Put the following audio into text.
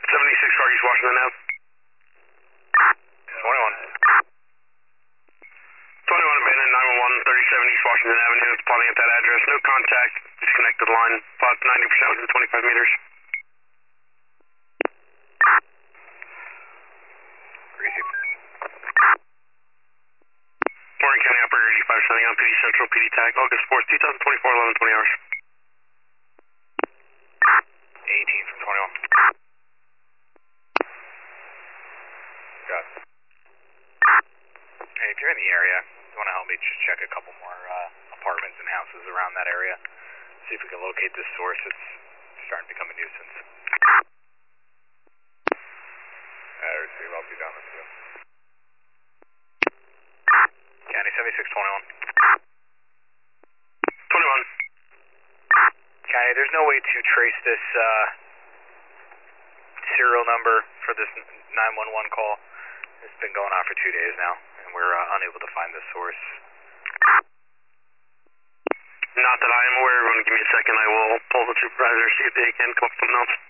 76 car, East Washington Ave. 21. 21 abandoned, 911, 37 East Washington Avenue. It's plotting at that address. No contact. Disconnected line. Plot 90% within 25 meters. Greasy. Morgan County Operator 85 sending on PD Central, PD Tag, August 4th, 2024, 11:20 hours. 18 from 21. Got it. Hey, if you're in the area, you want to help me just check a couple more apartments and houses around that area. See if we can locate this source. It's starting to become a nuisance. Receive, I'll be down this field. County 7621. 21. County, there's no way to trace this serial number for this 911 call. It's been going on for 2 days now, and we're unable to find the source. Not that I am aware. Everyone give me a second. I will pull the supervisor, see if they can come up with something else.